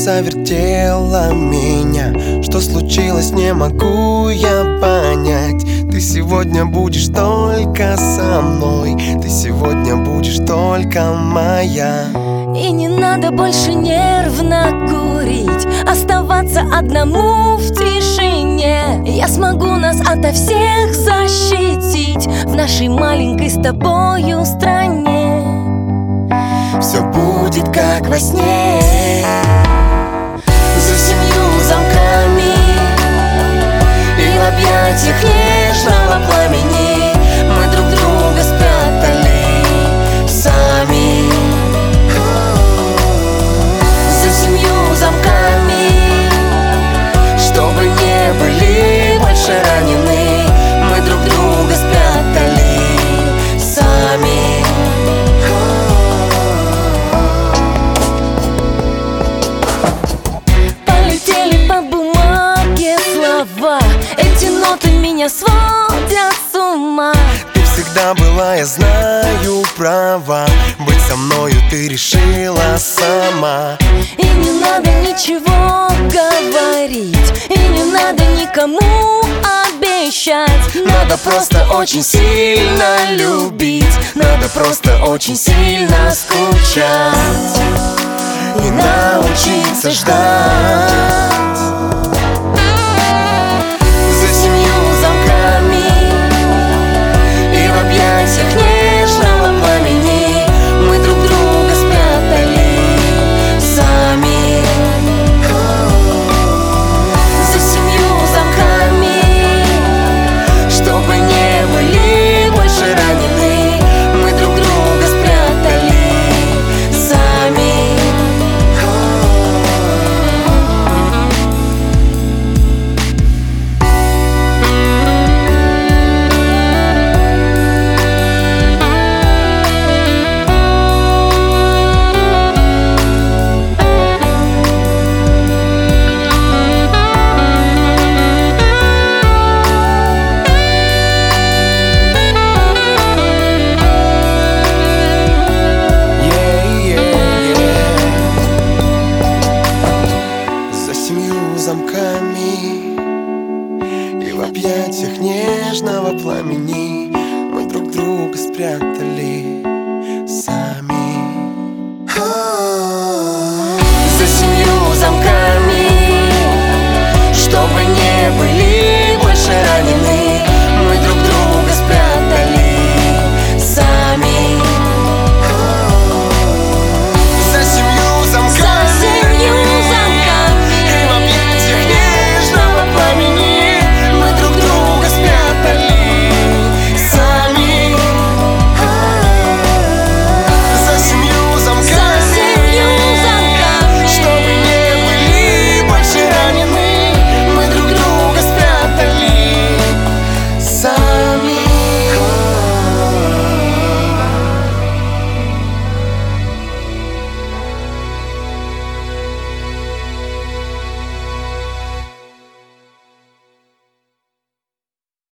завертела меня. Что случилось, не могу я понять. Ты сегодня будешь только со мной, ты сегодня будешь только моя. И не надо больше нервно курить, оставаться одному в тишине. Я смогу нас ото всех защитить в нашей маленькой с тобою стране. Все будет как во сне. За 7 замками и в объятиях нежного пламени мы друг друга спрятали сами. За 7 замками, чтобы не были больше ранены, мы друг друга спрятали сами. Полетели по бумаге слова, эти ноты меня сводят с ума. Ты всегда была, я знаю, права. Быть со мною ты решила сама. И не надо ничего говорить, и не надо никому обещать. Надо просто очень сильно любить, надо просто очень сильно скучать и научиться ждать. За 7 замками и в объятиях нежного пламени мы друг друга спрятали сами. За 7 замками, чтобы не были больше ранены, мы друг друга спрятали сами. Замками и в объятиях нежного пламени мы друг друга спрятали.